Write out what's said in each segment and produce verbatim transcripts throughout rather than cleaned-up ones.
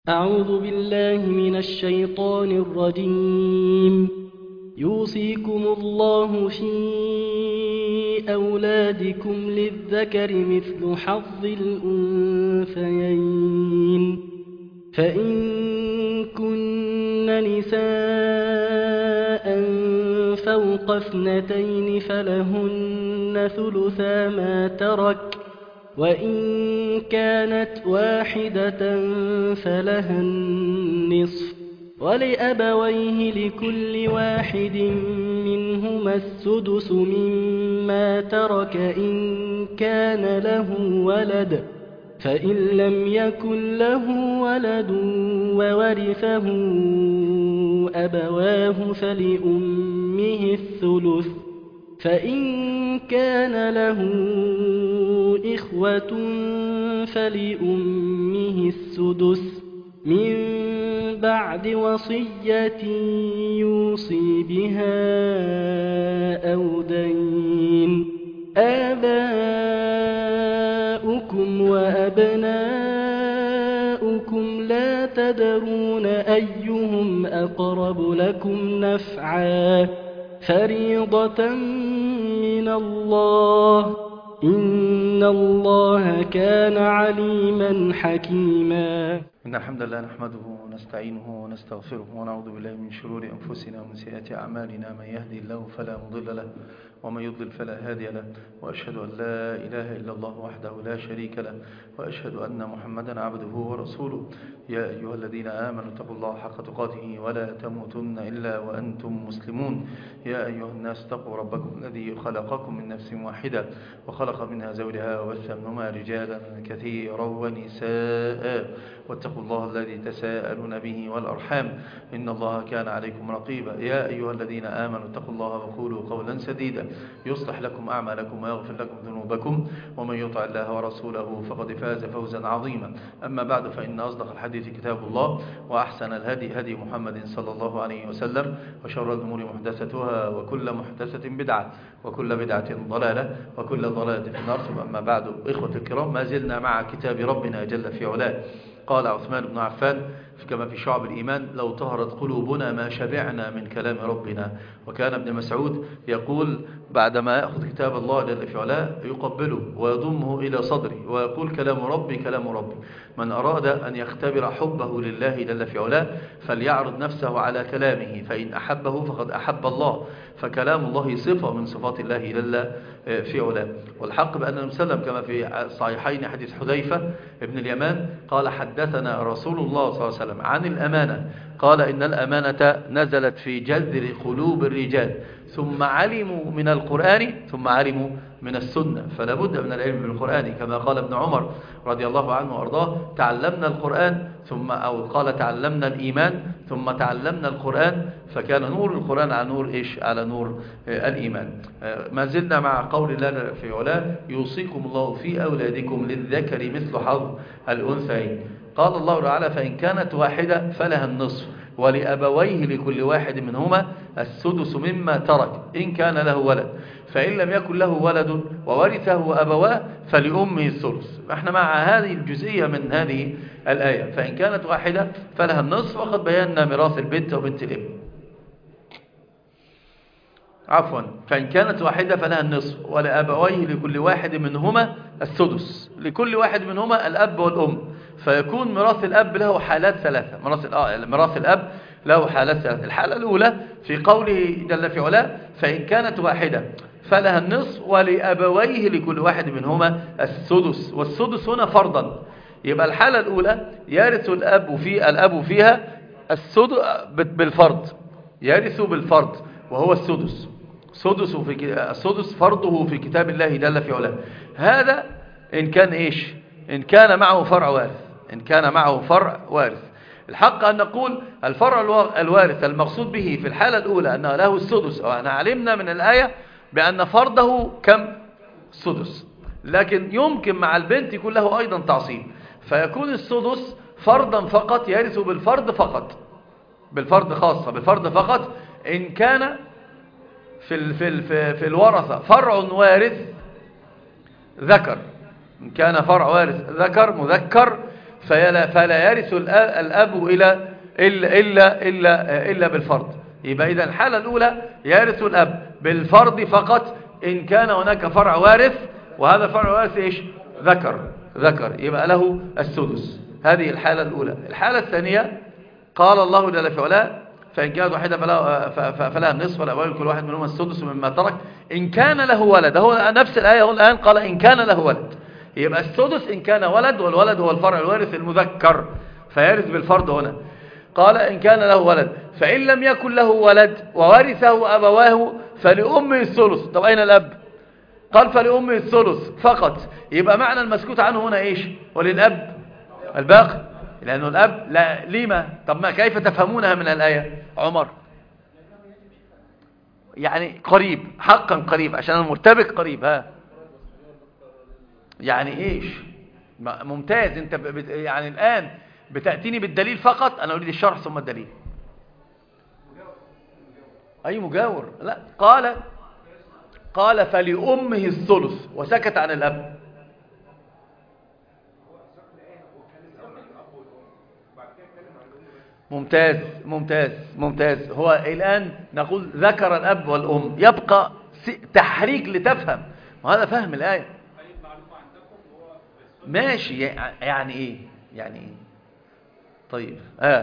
أعوذ بالله من الشيطان الرجيم. يوصيكم الله في أولادكم للذكر مثل حظ الأنثيين، فإن كن نساء فوق اثنتين فلهن ثلثا ما ترك، وإن كانت واحدة فلها النصف، ولأبويه لكل واحد منهما السدس مما ترك إن كان له ولد، فإن لم يكن له ولد وورثه أبواه فلأمه الثلث، فإن كان له إخوة فلأمه السدس من بعد وصية يوصي بها أو دين. آباؤكم وأبناؤكم لا تدرون أيهم أقرب لكم نفعا، فريضة من الله، إن الله كان عليما حكيما. إن الحمد لله نحمده ونستعينه ونستغفره ونعوذ بالله من شرور أنفسنا ومن سيئات أعمالنا، من يهدي الله فلا مضل له ومن يضلل فلا هادي له، وأشهد أن لا إله إلا الله وحده لا شريك له، وأشهد أن محمدا عبده ورسوله. يا أيها الذين آمنوا اتقوا الله حق تقاته ولا تموتن إلا وأنتم مسلمون. يا أيها الناس اتقوا ربكم الذي خلقكم من نفس واحدة وخلق منها زوجها وبث منهما رجالا كثيرا ونساء، واتقوا الله الذي تساءلون به والأرحام إن الله كان عليكم رقيبا. يا أيها الذين آمنوا اتقوا الله وقولوا قولا سديدا يصلح لكم أعمالكم ويغفر لكم ذنوبكم، ومن يطع الله ورسوله فقد فاز فوزا عظيما. أما بعد، فإن أصدق الحديث كتاب الله، وأحسن الهدي هدي محمد صلى الله عليه وسلم، وشر الأمور محدثتها، وكل محدثة بدعة، وكل بدعة ضلالة، وكل ضلالة في النار. أما بعد، إخوة الكرام، ما زلنا مع كتاب ربنا جل في علاه. قال عثمان بن عفان كما في شعب الإيمان: لو طهرت قلوبنا ما شبعنا من كلام ربنا. وكان ابن مسعود يقول بعدما يأخذ كتاب الله جل في علاه يقبله ويضمه إلى صدره ويقول: كلام ربي كلام ربي. من أراد أن يختبر حبه لله جل في علاه فليعرض نفسه على كلامه، فإن أحبه فقد أحب الله، فكلام الله صفة من صفات الله جل في علاه. والحق بأن النبي صلى الله عليه وسلم كما في صحيحين حديث حذيفة ابن اليمان قال: حدثنا رسول الله صلى الله عليه وسلم عن الأمانة، قال: إن الأمانة نزلت في جذر قلوب الرجال ثم علموا من القرآن ثم علموا من السنة. فلا بد من العلم بالقرآن، كما قال ابن عمر رضي الله عنه وأرضاه: تعلمنا القرآن ثم أو قال تعلمنا الإيمان ثم تعلمنا القرآن، فكان نور القرآن على نور إيش؟ على نور الإيمان. ما زلنا مع قول الله في علاه: يوصيكم الله في أولادكم للذكر مثل حظ الأنثيين. قال الله تعالى: فإن كانت واحدة فلها النصف، ولأبويه لكل واحد منهما السدس مما ترك إن كان له ولد، فإن لم يكن له ولد وورثه أبواه فلأمه الثلث. احنا مع هذه الجزئية من هذه الآية: فإن كانت واحدة فلها النصف، وقد بينا ميراث البنت وبنت الابن. عفوا فإن كانت واحدة فلها النصف، ولأبويه لكل واحد منهما السدس، لكل واحد منهما الأب والأم، فيكون ميراث الأب له حالات ثلاثة. ميراث الأب له حالات ثلاثة. الحالة الأولى في قوله جل في علاه: فإن كانت واحدة فلها النصف، ولأبويه لكل واحد منهما السدس، والسدس هنا فرضا. يبقى الحالة الأولى يرث الأب في الأب فيها السدس بالفرض، يرث بالفرض وهو السدس. سدس في السدس فرضه في كتاب الله جل في علاه. هذا إن كان إيش؟ إن كان معه فرع وارث. إن كان معه فرع وارث. الحق أن نقول الفرع الوارث المقصود به في الحالة الأولى أنه له السدس، أو أن علمنا من الآية بأن فرضه كم؟ سدس. لكن يمكن مع البنت يكون له أيضا تعصيب، فيكون السدس فرضا فقط، يرث بالفرض فقط، بالفرض خاصة، بالفرض فقط. إن كان في في في الورثة فرع وارث ذكر، إن كان فرع وارث ذكر مذكر فلا, فلا يرث الأب إلا, إلا, إلا, إلا, إلا بالفرض. يبقى إذا الحالة الأولى يرث الأب بالفرض فقط إن كان هناك فرع وارث، وهذا فرع وارث إيش؟ ذكر ذكر يبقى له السدس. هذه الحالة الأولى. الحالة الثانية قال الله جل في علاه فإن كانت واحدة فلها, فلها النصف والأبوين كل واحد منهما السدس مما ترك إن كان له ولد. هو نفس الآية هو الآن قال إن كان له ولد، يبقى السدس إن كان ولد، والولد هو الفرع الوارث المذكر فيرث بالفرض هنا. قال إن كان له ولد فإن لم يكن له ولد وورثه أبواه فلأمه الثلث. طب أين الأب؟ قال فلأمه الثلث فقط. يبقى معنى المسكوت عنه هنا إيش؟ وللأب الباقي، لأنه الأب لا لما. طب ما كيف تفهمونها من الآية؟ عمر يعني قريب، حقا قريب، عشان المرتبك قريب. ها يعني إيش؟ ممتاز. انت بت... يعني الآن بتأتيني بالدليل فقط، أنا أريد الشرح ثم الدليل. أي مجاور؟ لا، قال قال فلأمه الثلث وسكت عن الأب. ممتاز ممتاز ممتاز. هو الآن نقول ذكر الأب والأم، يبقى تحريك لتفهم، وهذا فهم الآية. ماشي. يعني إيه؟ يعني إيه؟ طيب آه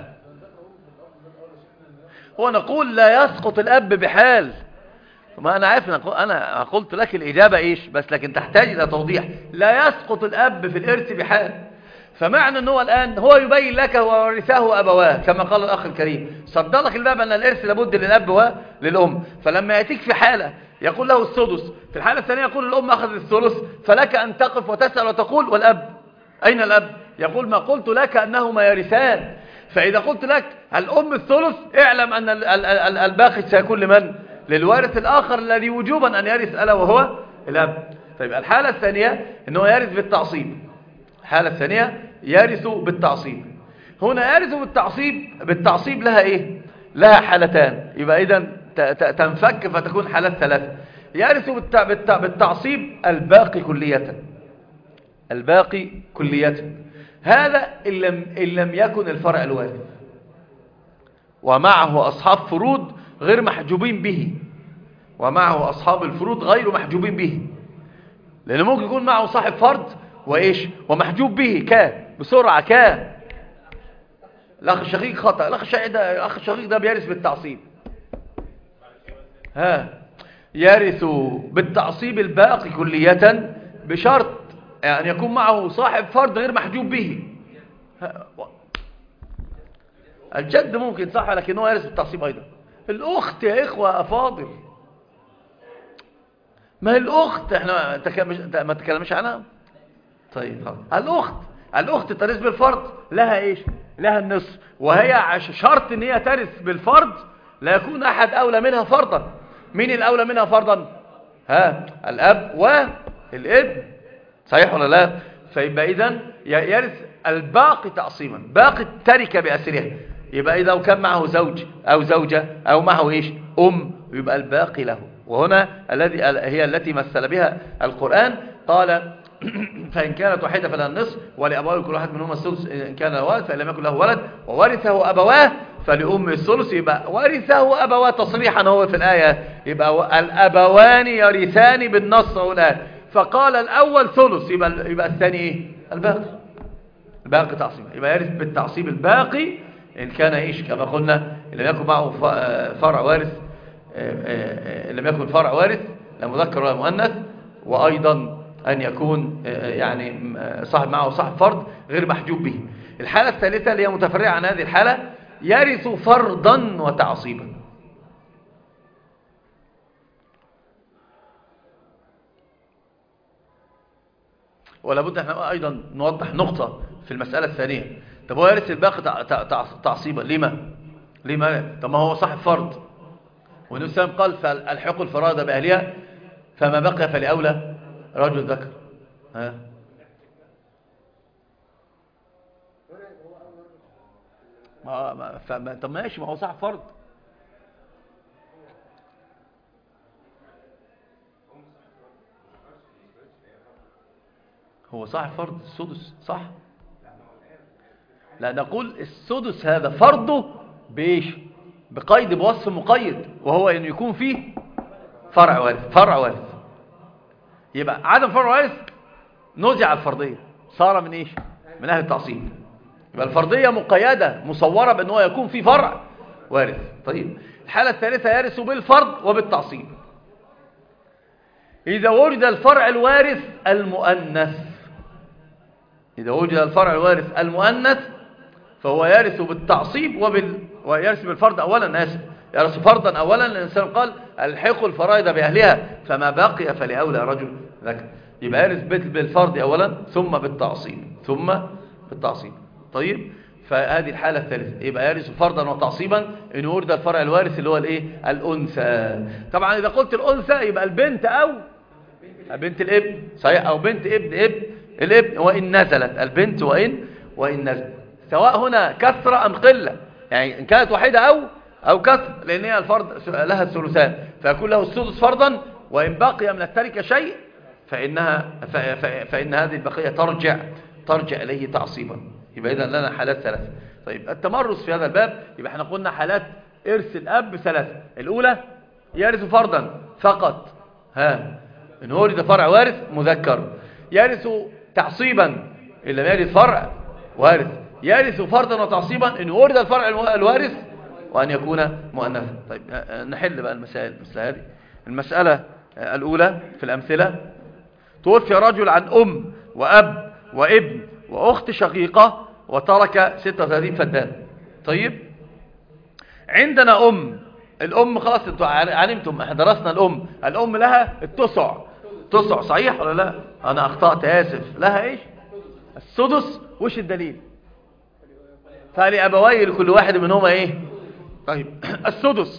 هو نقول لا يسقط الأب بحال. ما أنا عارف، أنا قلت لك الإجابة إيش، بس لكن تحتاج إلى توضيح. لا يسقط الأب في الإرث بحال. فمعنى أنه الآن هو يبين لك وورثه أبواه كما قال الأخ الكريم، صد لك الباب أن الإرث لابد للأب وللأم. فلما يأتيك في حالة يقول له السدس، في الحالة الثانية يقول الأم أخذ الثلث، فلك أن تقف وتسأل وتقول والأب أين الأب؟ يقول ما قلت لك أنهما يرثان. فإذا قلت لك الأم الثلث اعلم أن الباقي سيكون لمن؟ للوارث الآخر الذي وجوبا أن يرث ألا وهو الأب. طيب الحالة الثانية أنه يرث بالتعصيب. الحالة الثانية يرث بالتعصيب. هنا يرث بالتعصيب. بالتعصيب لها إيه؟ لها حالتان. يبقى إذن تنفك فتكون حالات ثلاثة. يرث بالتعصيب الباقي كلية. الباقي كلية. هذا إن لم, إن لم يكن الفرع الوارث ومعه أصحاب فروض غير محجوبين به. ومعه أصحاب الفروض غير محجوبين به، لأنه ممكن يكون معه صاحب فرض وإيش ومحجوب به. كا بسرعة كا الأخ الشقيق خطأ. الأخ الشقيق ده, الأخ الشقيق ده بيرث بالتعصيب. ها يرث بالتعصيب الباقي كلية بشرط أن يعني يكون معه صاحب فرض غير محجوب به. الجد ممكن صح، لكن هو يرث بالتعصيب أيضا. الأخت يا إخوة أفاضل، ما هي الأخت احنا ما تكلمش عنها. طيب خلاص. الأخت الأخت ترث بالفرض لها إيش؟ لها النصف، وهي شرط ان هي ترث بالفرض لا يكون أحد أولى منها فرضا. مين الأولى منها فرضا؟ ها الأب والابن، صحيح ولا لا؟ فيبقى إذن يرث الباقي تعصيبا، باقي التركة بأسرها. يبقى إذا كان معه زوج أو زوجة أو معه إيش أم، يبقى الباقي له. وهنا الذي هي التي مثل بها القرآن، قال فإن كانت واحدة فلها النصف ولأبواه كل واحد منهما السدس إن كان له ولد، فإن لم يكن له ولد وورثه أبواه فلأمه الثلث. يبقى ورثه أبواه تصريحا هو في الآية، يبقى الأبوان يرثان بالنص والآن. فقال الأول ثلث، يبقى, يبقى الثاني إيه؟ الباقي. الباقي تعصيب، يبقى يرث بالتعصيب الباقي إن كان إيش كما قلنا إن لم يكن معه فرع وارث، إن لم يكن فرع وارث لا مذكر ولا مؤنث، وأيضا أن يكون يعني صاحب معه صاحب فرض غير محجوب به. الحالة الثالثة اللي هي متفرعة عن هذه الحالة يرث فرضا وتعصيبا. ولا بد احنا أيضا نوضح نقطة في المسألة الثانية. طب هو يرث الباقي تعصيبا لما؟ لما؟ طب ما هو صاحب فرض، والنبي صلى الله عليه وسلم قال فالحقوا الفرائض بأهلها فما بقي فلأولى رجل ذكر. ها ما ما طب ماشي، ما هو صاحب فرض. هو صاحب فرض السدس صح. لا، نقول السدس هذا فرضه بايش؟ بقيد، بوصف مقيد، وهو ان يكون فيه فرع وارث. فرع وارث يبقى عدم فرع وارث نزع الفرضيه، صار من ايش؟ من اهل التعصيب. يبقى الفرضيه مقيده مصوره بان هو يكون فيه فرع وارث. طيب الحاله الثالثه يرث بالفرض وبالتعصيب. اذا وجد الفرع الوارث المؤنث، اذا وجد الفرع الوارث المؤنث فهو يرث بالتعصيب وبال ويرث بالفرض اولا. اسف، يرث فرضا اولا. الانسان قال الحقوا الفرائض باهلها فما بقي فلاولى رجل ذكر. يبقى يرث بالفرض اولا ثم بالتعصيب ثم بالتعصيب. طيب فهذه الحاله الثالثه، يبقى يرث فرضا وتعصيبا ان ورد الفرع الوارث اللي هو الايه؟ الانثى. طبعا اذا قلت الانثى يبقى البنت او بنت الابن، صحيح، او بنت ابن ابن الابن وان نزلت، البنت وان وان نزلت، سواء هنا كثره ام قله، يعني ان كانت واحده او او كثره، لان هي الفرض لها الثلثان فيكون له السدس فرضا، وان بقي من التركه شيء فانها فان هذه البقيه ترجع ترجع اليه تعصيبا. يبقى اذا لنا حالات ثلاثه. طيب التمرس في هذا الباب، يبقى احنا قلنا حالات ارث الاب ثلاثه. الاولى يرث فرضا فقط، ها، ان ولد فرع وارث مذكر. يرث تعصيبا ان لم يرث فرع وارث. يرث فرضا وتعصيبا ان ولد الفرع الوارث وان يكون مؤنثا. طيب نحل بقى المسائل مثل هذه. المساله الاولى في الامثله: توفي رجل عن ام واب وابن واخت شقيقه وترك ستة وثلاثين فدان. طيب عندنا ام، الام خلاص انتوا علمتم، احنا درسنا الام. الام لها التسع، تسع صحيح ولا لا؟ انا اخطأت اسف. لها ايش؟ السدس. وش الدليل؟ فلأبويه لكل واحد منهما ايه؟ طيب السدس.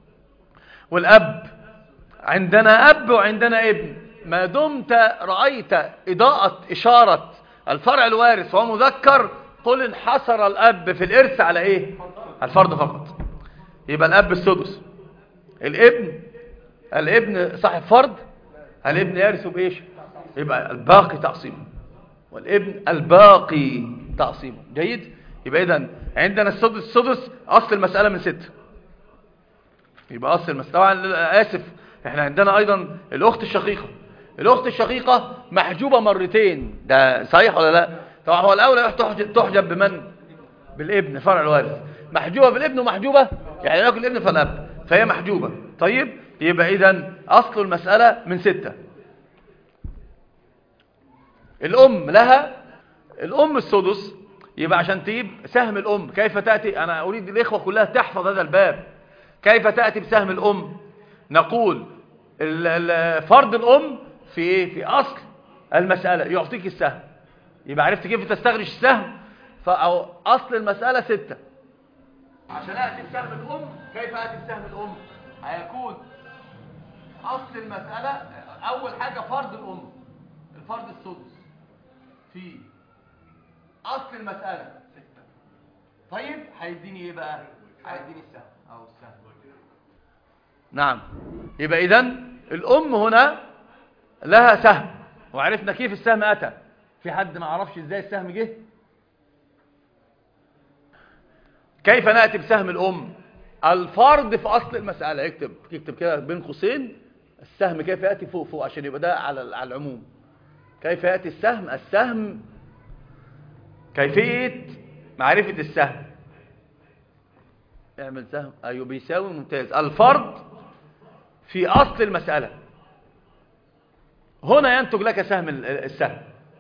والاب عندنا اب وعندنا ابن. ما دمت رأيت إضاءة إشارة الفرع الوارث وهو مذكر قل انحصر الاب في الارث على ايه؟ على الفرض فقط. يبقى الاب السدس. الابن الابن صاحب فرض، الابن يرث بايش؟ يبقى الباقي تعصيبا، والابن الباقي تعصيبا. جيد. يبقى اذا عندنا السدس. السدس اصل المساله من ستة. يبقى اصل المساله، طبعا اسف احنا عندنا ايضا الاخت الشقيقه. الاخت الشقيقه محجوبه مرتين، ده صحيح ولا لا؟ طبعا هو الاولى تحجب بمن؟ بالابن فرع الوارث. محجوبه بالابن ومحجوبه يعني ياكل الابن فالاب، فهي محجوبه. طيب يبقى اذا اصل المساله من ستة. الام لها الام السدس. يبقى عشان تجيب سهم الام كيف تاتي؟ انا اريد الاخوه كلها تحفظ هذا الباب. كيف تاتي بسهم الام؟ نقول فرض الام في ايه؟ في اصل المساله يعطيك السهم. يبقى عرفت كيف تستخرج السهم. فأو اصل المساله ستة. عشان اتي بسهم الام، كيف اتي بسهم الام؟ هيكون اصل المساله اول حاجه فرض الام، الفرض السدس في اصل المساله ستة. طيب هيديني ايه بقى؟ هيديني السهم او السهم. نعم. يبقى اذن الام هنا لها سهم، وعرفنا كيف السهم اتى. في حد ما عرفش ازاي السهم جه؟ كيف ناتي بسهم الام؟ الفرض في اصل المساله. يكتب يكتب كده بين قوسين السهم كيف ياتي فوق فوق عشان يبقى ده على على العموم. كيف ياتي السهم؟ السهم كيفيه معرفه السهم. اعمل سهم. ايوه بيساوي. ممتاز. الفرض في اصل المساله. هنا ينتج لك سهم السهم.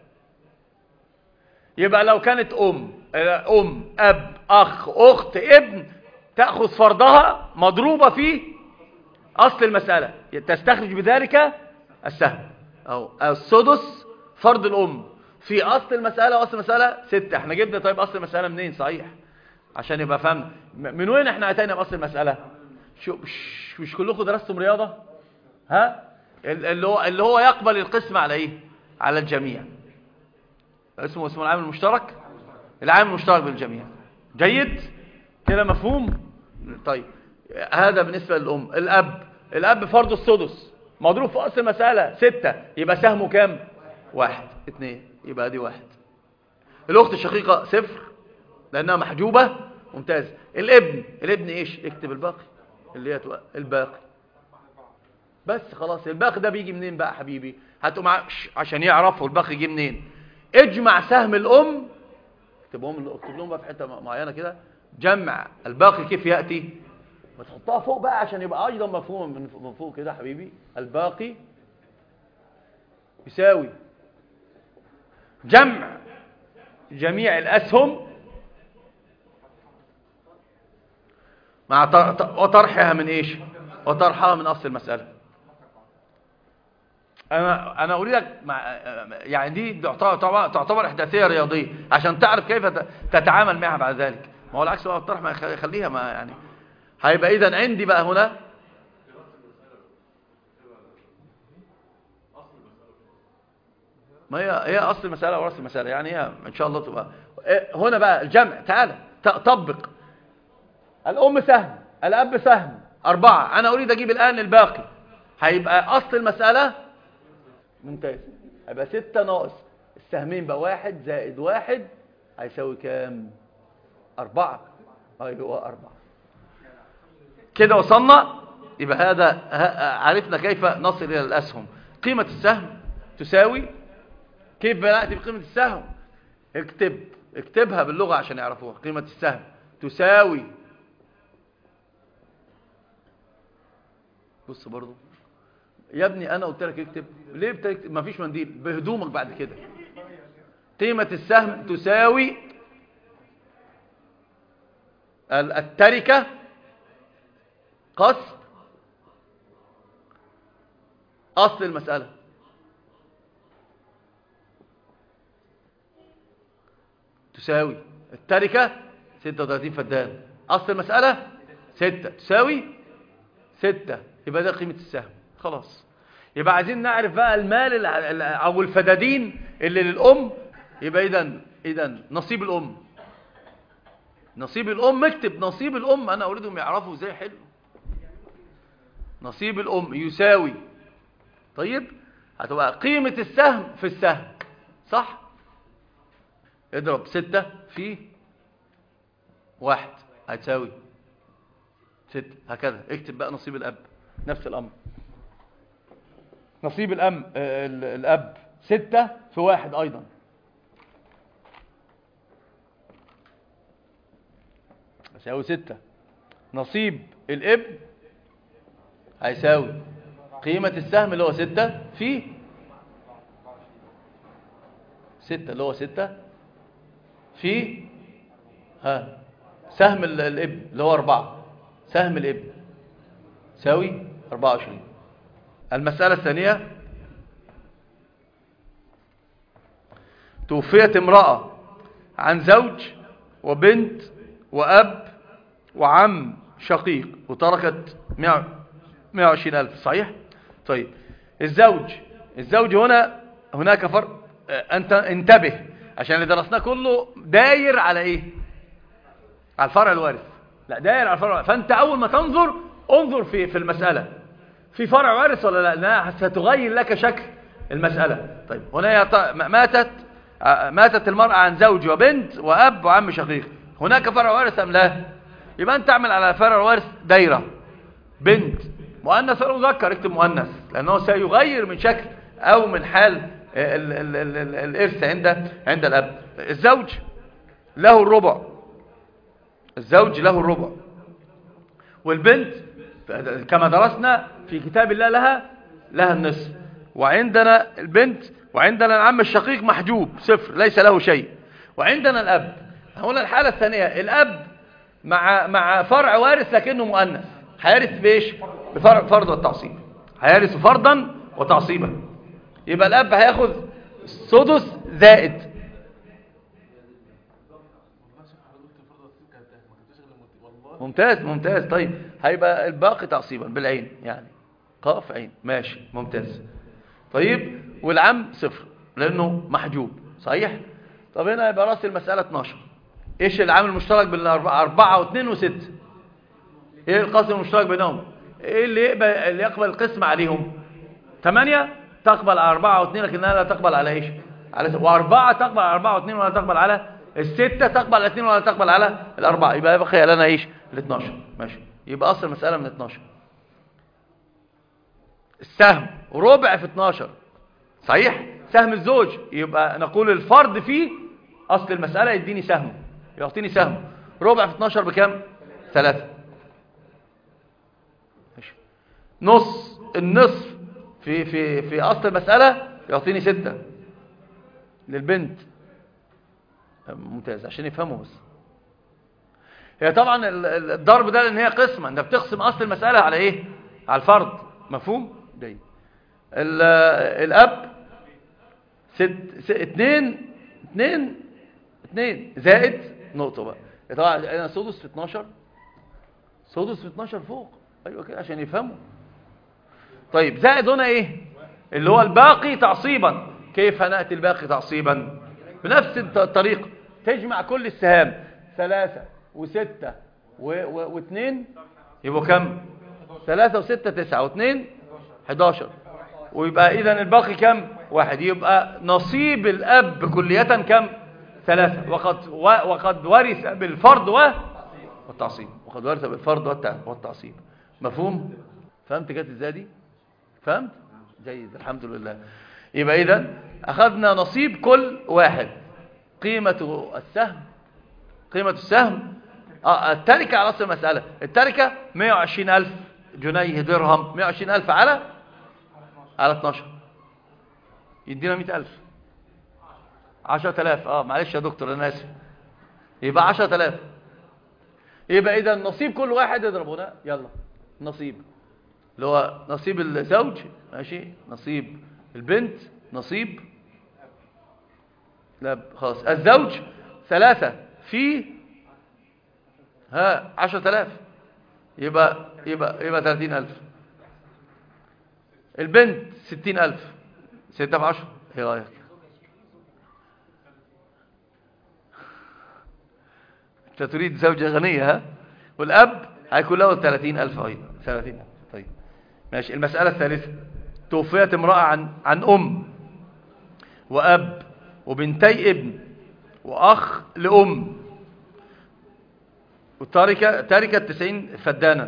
يبقى لو كانت ام ام اب اخ اخت ابن تاخذ فرضها مضروبه في اصل المساله، تستخرج بذلك السهم او السدس. فرض الام في اصل المساله، واصل المساله ستة. احنا جبنا طيب اصل المساله منين؟ صحيح عشان يبقى فهمنا من وين احنا اتينا باصل المساله. شو مش, مش كلكم درستم رياضه؟ ها اللي هو اللي هو يقبل القسم على ايه؟ على الجميع. اسمه اسمه العامل المشترك. العامل المشترك بالجميع. جيد كده مفهوم؟ طيب هذا بالنسبه للام. الاب الاب فرض السدس مضروب في اصل المساله ستة. يبقى سهمه كام؟ واحد. اثنين. يبقى دي واحد. الاخت الشقيقه صفر لانها محجوبة. ممتاز. الابن الابن ايش؟ اكتب الباقي اللي هي الباقي بس خلاص. الباقي ده بيجي منين بقى حبيبي؟ هتقوم عشان يعرفوا الباقي يجي منين. اجمع سهم الام، اكتبهم اكتب لهم بقى في حته معينه كده. جمع الباقي كيف ياتي؟ ما تحطها فوق بقى عشان يبقى ايضا مفهوم من فوق كده حبيبي. الباقي يساوي جمع جميع الاسهم مع وطرحها من ايش؟ وطرحها من اصل المساله. انا انا اريدك مع يعني دي تعتبر تعتبر احداثيه رياضيه عشان تعرف كيف تتعامل معها بعد ذلك. ما هو العكس بقى الطرح ما يخليها ما يعني هيبقى. اذا عندي بقى هنا ما هي هي اصل المساله وراس المساله، يعني هي ان شاء الله تبقى هنا بقى الجمع. تعالى طبق. الام سهم، الاب سهم، اربعه. انا اريد اجيب الان الباقي. هيبقى اصل المساله ممتاز. هيبقى ستة ناقص السهمين بقى واحد زائد واحد هيساوي كام؟ أربعة. أيوة أربعة. كده وصلنا. يبقى هذا عرفنا كيف نصل إلى الأسهم. قيمة السهم تساوي. كيف بنأتي بقيمة السهم؟ اكتب اكتبها باللغة عشان يعرفوها. قيمة السهم تساوي، بص برضو يا ابني انا قلت لك اكتب. ليه بتكتب؟ مفيش منديل بهدومك بعد كده. قيمة السهم تساوي التركة قص اصل المسألة. تساوي التركة ستة وثلاثين فدان، اصل المسألة ستة تساوي ستة. يبقى ده قيمة السهم. خلاص. يبقى عايزين نعرف بقى المال او الفدادين اللي للام. يبقى اذا اذا نصيب الام نصيب الام اكتب نصيب الام. انا اريدهم يعرفوا ازاي حلو. نصيب الام يساوي. طيب هتبقى قيمة السهم في السهم صح. اضرب ستة في واحد هتساوي ستة. هكذا اكتب بقى نصيب الاب. نفس الامر. نصيب الأم الأب ستة في واحد أيضا هيساوي ستة. نصيب الابن هيساوي قيمة السهم اللي هو ستة في ستة اللي هو ستة في ها سهم الابن اللي هو أربعة. سهم الابن يساوي أربعة وعشرين. المسألة الثانية. توفيت امرأة عن زوج وبنت وأب وعم شقيق وتركت مئة وعشرين ألف صحيح؟ طيب الزوج الزوج هنا هناك فرق. أنت انتبه عشان اللي درسناه كله داير على إيه؟ على الفرع الوارث. لا داير على الفرع الوارث. فأنت أول ما تنظر انظر في في المسألة في فرع وارث ولا لا، لأنها ستغير لك شكل المسألة. طيب هنا ماتت ماتت المرأة عن زوج وبنت وأب وعم شقيق. هناك فرع وارث أم لا؟ يبقى أنت تعمل على فرع الوارث دايرة. بنت مؤنث ولا مذكر؟ اكتب مؤنث لأنه سيغير من شكل أو من حال ال ال ال ال الإرث عند عند الأب. الزوج له الربع. الزوج له الربع. والبنت كما درسنا في كتاب الله لها لها النصف. وعندنا البنت وعندنا العم الشقيق محجوب صفر ليس له شيء. وعندنا الأب. هنا الحالة الثانية الأب مع مع فرع وارث لكنه مؤنث. هيرث بايش؟ بفرض والتعصيب. هيرث فرضا وتعصيبا. يبقى الأب هياخذ سدس زائد. ممتاز ممتاز. طيب هيبقى الباقي تعصيبا بالعين يعني قاف عين. ماشي ممتاز. طيب والعم صفر لأنه محجوب صحيح. طب هنا يبقى راس المسألة اتناشر. ايش العامل المشترك بين الأربعة؟ أربعة واثنين وستة. ايه القاسم المشترك بينهم؟ ايه اللي يقبل اللي يقبل القسم عليهم؟ ثمانية تقبل على أربعة واثنين لكنها لا تقبل على ايش؟ على وأربعة تقبل على أربعة واثنين ولا تقبل على الستة تقبل على اثنين ولا تقبل على الأربعة، يبقى بقي لنا ايش؟ ال اتناشر. ماشي، يبقى أصل المسألة من اتناشر. السهم ربع في اتناشر صحيح؟ سهم الزوج، يبقى نقول الفرد فيه أصل المسألة يديني سهم، يعطيني سهم. ربع في اتناشر بكام؟ ثلاثة. ماشي. نص النصف في في في أصل المسألة يعطيني ستة للبنت. ممتاز، عشان يفهموا بس. هي طبعا الضرب ده لان هي قسمه، انت بتقسم اصل المساله على ايه؟ على الفرد. مفهوم؟ جيد. الاب ست, ست اتنين اتنين اتنين زائد نقطه بقى. طبعا انا سدس في اتناشر، سدس في اتناشر فوق، ايوه كده عشان يفهموا. طيب زائد هنا ايه؟ اللي هو الباقي تعصيبا. كيف هنأتي الباقي تعصيبا؟ بنفس الطريقه، تجمع كل السهام ثلاثة وستة واثنين، يبقوا كم؟ ثلاثة وستة تسعة واثنين حداشر، ويبقى اذا الباقي كم؟ واحد. يبقى نصيب الاب كلية كم؟ ثلاثة. وقد وقد ورث بالفرض والتعصيب، وقد ورث بالفرض والتعصيب. مفهوم؟ فهمت جت ازاي دي؟ فهمت؟ جيد، الحمد لله. يبقى اذا اخذنا نصيب كل واحد. قيمة السهم، قيمة السهم آه التركة على أصل المسألة. التركة مئة وعشرين ألف جنيه درهم، مئة وعشرين ألف على على اتناشر يدينا مئة ألف. عشرة آلاف. اه معلش يا دكتور انا اسف، يبقى عشرة آلاف. يبقى اذا نصيب كل واحد يضرب هنا. يلا نصيب اللي هو نصيب الزوج، ماشي، نصيب البنت، نصيب لا خلاص الزوج ثلاثة في ها عشرة آلاف، يبقى يبقى يبقى ثلاثين ألف. البنت ستين ألف، ستة في عشرة، ايه رأيك؟ انت تريد زوجة غنية ها؟ والأب هيكون له ثلاثين ألف أيضا، ثلاثين ألف. طيب ماشي. المسألة الثالثة، توفيت امرأة عن عن أم وأب وبنتي ابن وأخ لأم، وتاركة تاركة تسعين فدانا.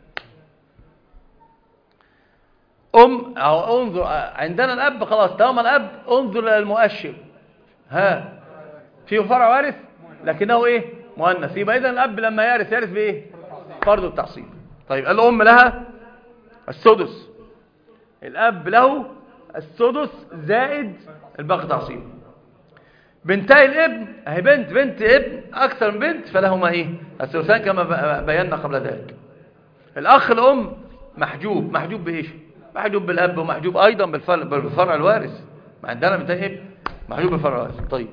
أم أو انظر عندنا الأب خلاص، طالما الأب انظر للمؤشر، ها فيه فرع وارث لكنه إيه؟ مؤنث. يبقى إذا الأب لما يرث يرث بإيه؟ فرض التعصيب. طيب الأم لها السدس، الأب له السدس زائد الباقي تعصيب. بنتي الابن اهي، بنت بنت ابن اكثر من بنت فلهما ايه؟ الثلثان كما بينا قبل ذلك. الاخ الام محجوب، محجوب بايش؟ محجوب بالاب ومحجوب ايضا بالفرع, بالفرع الوارث. ما عندنا بنتي ابن محجوب بالفرع الوارث. طيب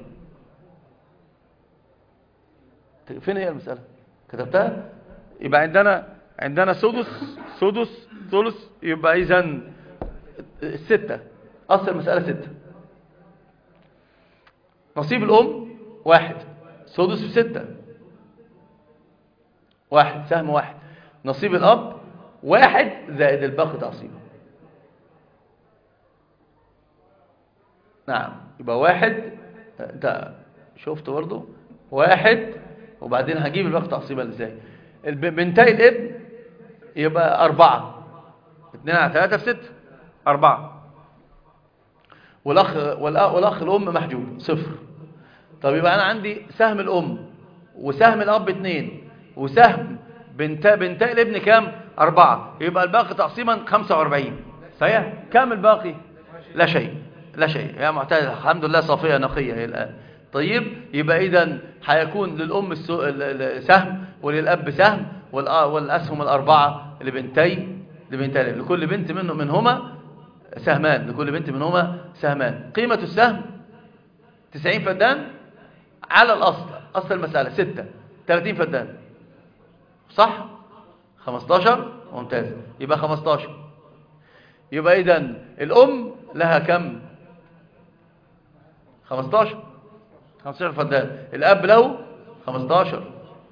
فين هي المساله؟ كتبتها؟ يبقى عندنا عندنا سدس سدس ثلث، يبقى اذا الستة. اصل المساله ستة. نصيب الأم واحد، سدس في ستة واحد، سهم واحد. نصيب الأب واحد زائد الباقي تعصيب. نعم، يبقى واحد. انت شفت برضه واحد، وبعدين هجيب الباقي تعصيبا ازاي؟ بنتي الابن يبقى أربعة، اتنين على ثلاثة في ستة، أربعة. والأخ والأخ الأم محجوب صفر. طب يبقى أنا عندي سهم الأم وسهم الأب اتنين وسهم بنتا بنتا الابن كام؟ أربعة. يبقى الباقي تعصيبا خمسة وأربعين. صحيح؟ كام الباقي؟ لا شيء، لا شيء يا معتاد. الحمد لله صافية نقية هي الآن. طيب يبقى إذا هيكون للأم سهم وللأب سهم، والأسهم الأربعة لبنتي لبنتي لكل بنت منه منهما سهمان، لكل بنت منهما سهمان. قيمة السهم تسعين فدان على الأصل، أصل المسألة ستة، ثلاثين فدان صح؟ خمستاشر. ممتاز، يبقى خمستاشر. يبقى إذن الأم لها كم؟ خمستاشر، خمستاشر فدان. الأب له خمستاشر.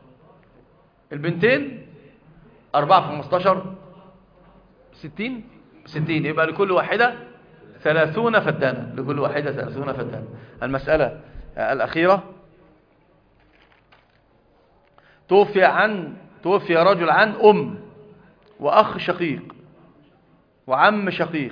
البنتين أربعة في خمستاشر ستين، ستين. يبقى لكل واحدة ثلاثون فدانا، لكل واحدة ثلاثون فدانا. المسألة الأخيرة توفي عن توفي رجل عن أم وأخ شقيق وعم شقيق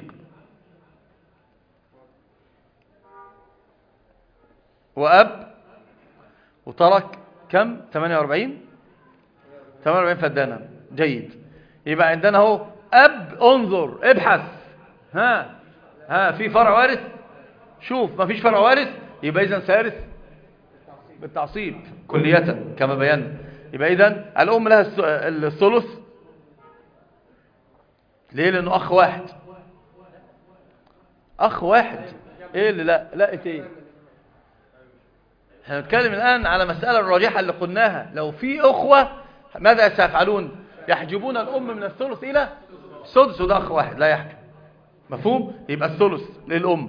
وأب، وترك كم؟ ثمانية وأربعين ثمانية وأربعين فدانا. جيد. يبقى عندنا هو أب، انظر ابحث، ها ها في فرع وارث؟ شوف ما فيش فرع وارث، يبقى إذن سيرث بالتعصيب كلية كما بينا. يبقى إذن الأم لها الثلث. ليه؟ لأنه أخ واحد. أخ واحد. إيه اللي لا لا إيه؟ احنا نتكلم الآن على مسألة الراجحة اللي قلناها. لو في أخوة ماذا سيفعلون؟ يحجبون الأم من الثلث إلى السدس، وده أخ واحد لا يحجب. مفهوم؟ يبقى الثلث للأم.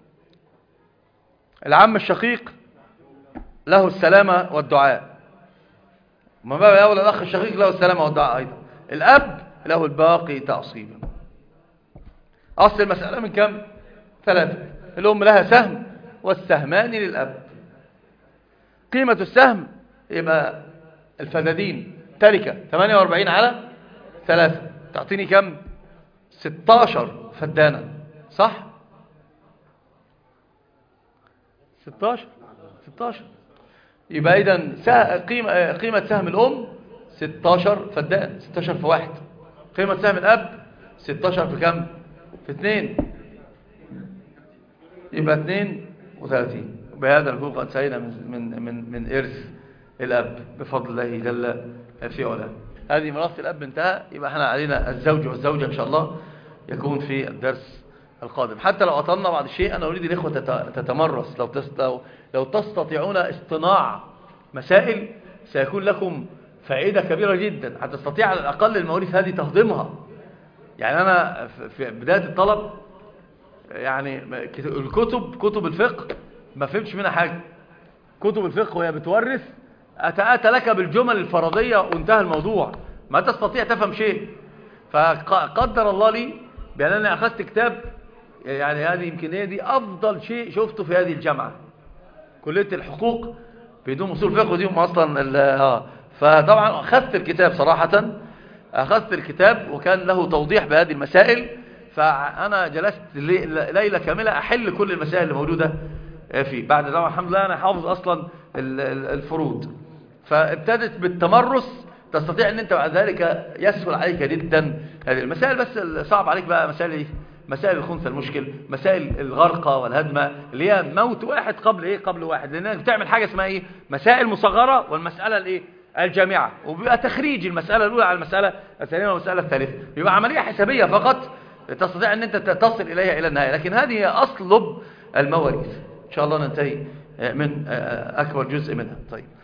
العم الشقيق له السلامة والدعاء، ما بقى أولى الأخ الشقيق له السلامة والدعاء أيضا. الأب له الباقي تعصيبا. أصل المسألة من كم؟ ثلاثة. الأم لها سهم والسهمان للأب. قيمة السهم يبقى الفدادين تركة ثمانية وأربعين على ثلاثة، تعطيني كم؟ ستاشر فدانا، صح؟ ستاشر ستاشر. يبقى إذن قيمة قيمة سهم الأم ستاشر فدان، ستاشر في واحد. قيمة سهم الأب ستاشر في كم؟ في اثنين، يبقى اثنين وثلاثين. بهذا نكون قد سعينا من من من من إرث الأب بفضل الله جل في علاه. هذه ميراث الأب انتهى. يبقى احنا علينا الزوج والزوجة إن شاء الله يكون في الدرس القادم. حتى لو أطلنا بعض الشيء أنا أريد الإخوة تتمرس. لو لو لو تستطيعون اصطناع مسائل سيكون لكم فائدة كبيرة جدا. هتستطيع على الأقل المواريث هذه تهضمها. يعني أنا في بداية الطلب يعني الكتب كتب الفقه ما فهمتش منها حاجة. كتب الفقه وهي بتورث أتأتى لك بالجمل الفرضية وانتهى الموضوع، ما تستطيع تفهم شيء. فقدر الله لي بأنني أخذت كتاب، يعني هذه يمكن هي دي أفضل شيء شفته في هذه الجامعة، كلية الحقوق بدون أصول فقه ودي أصلا ها. فطبعا أخذت الكتاب صراحة، أخذت الكتاب وكان له توضيح بهذه المسائل. فأنا جلست ليلة كاملة أحل كل المسائل اللي موجودة فيه. بعد طبعا الحمد لله أنا حافظ أصلا الفروض، فابتدت بالتمرس تستطيع أن أنت بعد ذلك يسهل عليك جدا هذه المسائل. بس صعب عليك بقى مسائل إيه؟ مسائل الخنثى المشكل، مسائل الغرقة والهدمة اللي هي موت واحد قبل إيه؟ قبل واحد. لأنك بتعمل حاجة اسمها إيه؟ مسائل مصغرة والمسألة الإيه؟ الجامعة، وبيبقى تخريج المسألة الأولى على المسألة الثانية والمسألة الثالثة. بيبقى عملية حسابية فقط تستطيع أن أنت تصل إليها إلى النهاية. لكن هذه هي أصل لب المواريث. إن شاء الله ننتهي من أكبر جزء منها. طيب.